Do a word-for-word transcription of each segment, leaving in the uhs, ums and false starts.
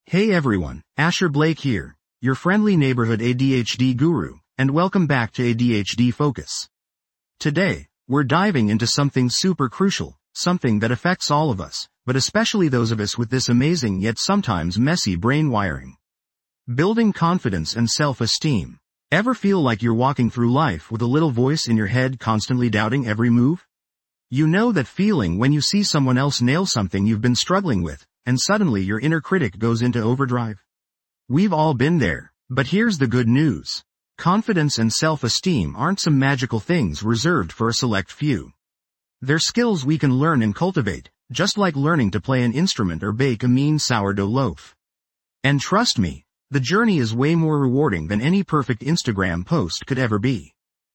Hey everyone, Asher Blake here, your friendly neighborhood A D H D guru, and welcome back to A D H D Focus. Today, we're diving into something super crucial, something that affects all of us, but especially those of us with this amazing yet sometimes messy brain wiring. Building confidence and self-esteem. Ever feel like you're walking through life with a little voice in your head constantly doubting every move? You know that feeling when you see someone else nail something you've been struggling with, and suddenly your inner critic goes into overdrive. We've all been there, but here's the good news. Confidence and self-esteem aren't some magical things reserved for a select few. They're skills we can learn and cultivate, just like learning to play an instrument or bake a mean sourdough loaf. And trust me, the journey is way more rewarding than any perfect Instagram post could ever be.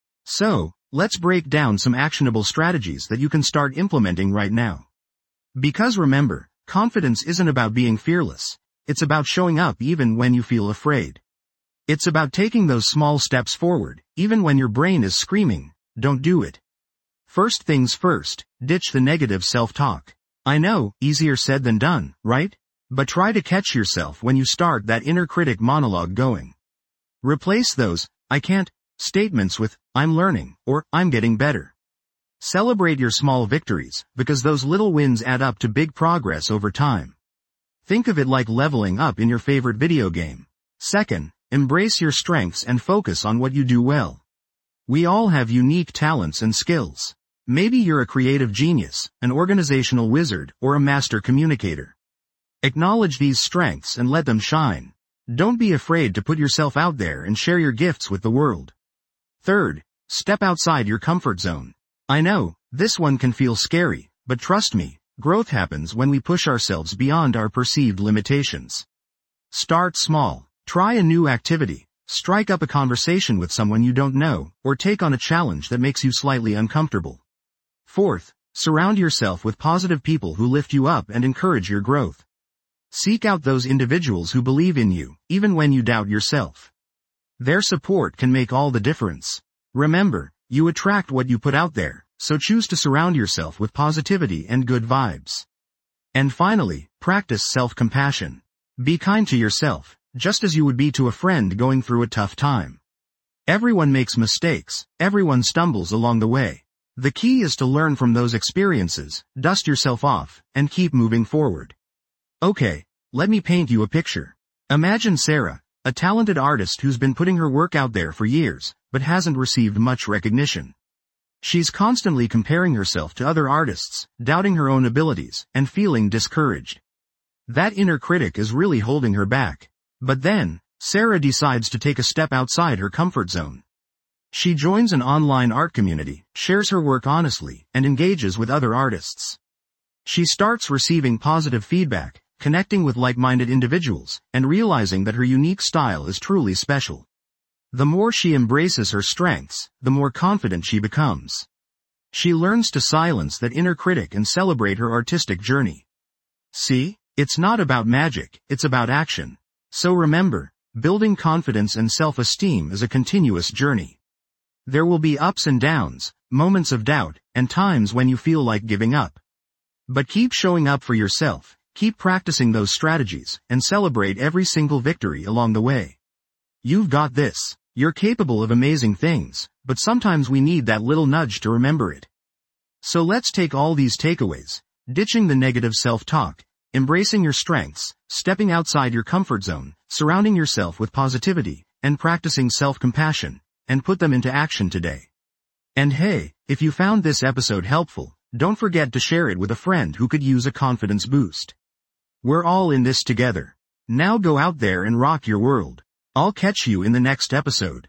So, let's break down some actionable strategies that you can start implementing right now. Because remember, confidence isn't about being fearless. It's about showing up even when you feel afraid. It's about taking those small steps forward, even when your brain is screaming, don't do it. First things first, ditch the negative self-talk. I know, easier said than done, right? But try to catch yourself when you start that inner critic monologue going. Replace those, I can't, statements with, I'm learning, or, I'm getting better. Celebrate your small victories, because those little wins add up to big progress over time. Think of it like leveling up in your favorite video game. Second, embrace your strengths and focus on what you do well. We all have unique talents and skills. Maybe you're a creative genius, an organizational wizard, or a master communicator. Acknowledge these strengths and let them shine. Don't be afraid to put yourself out there and share your gifts with the world. Third, step outside your comfort zone. I know, this one can feel scary, but trust me, growth happens when we push ourselves beyond our perceived limitations. Start small. Try a new activity, strike up a conversation with someone you don't know, or take on a challenge that makes you slightly uncomfortable. Fourth, surround yourself with positive people who lift you up and encourage your growth. Seek out those individuals who believe in you, even when you doubt yourself. Their support can make all the difference. Remember, you attract what you put out there, so choose to surround yourself with positivity and good vibes. And finally, practice self-compassion. Be kind to yourself, just as you would be to a friend going through a tough time. Everyone makes mistakes, everyone stumbles along the way. The key is to learn from those experiences, dust yourself off, and keep moving forward. Okay, let me paint you a picture. Imagine Sarah, a talented artist who's been putting her work out there for years, but hasn't received much recognition. She's constantly comparing herself to other artists, doubting her own abilities, and feeling discouraged. That inner critic is really holding her back. But then, Sarah decides to take a step outside her comfort zone. She joins an online art community, shares her work honestly, and engages with other artists. She starts receiving positive feedback, connecting with like-minded individuals, and realizing that her unique style is truly special. The more she embraces her strengths, the more confident she becomes. She learns to silence that inner critic and celebrate her artistic journey. See, it's not about magic, it's about action. So remember, building confidence and self-esteem is a continuous journey. There will be ups and downs, moments of doubt, and times when you feel like giving up. But keep showing up for yourself, keep practicing those strategies, and celebrate every single victory along the way. You've got this. You're capable of amazing things, but sometimes we need that little nudge to remember it. So let's take all these takeaways, ditching the negative self-talk, embracing your strengths, stepping outside your comfort zone, surrounding yourself with positivity, and practicing self-compassion, and put them into action today. And hey, if you found this episode helpful, don't forget to share it with a friend who could use a confidence boost. We're all in this together. Now go out there and rock your world. I'll catch you in the next episode.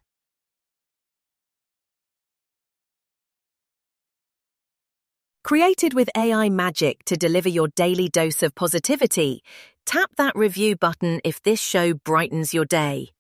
Created with A I magic to deliver your daily dose of positivity, tap that review button if this show brightens your day.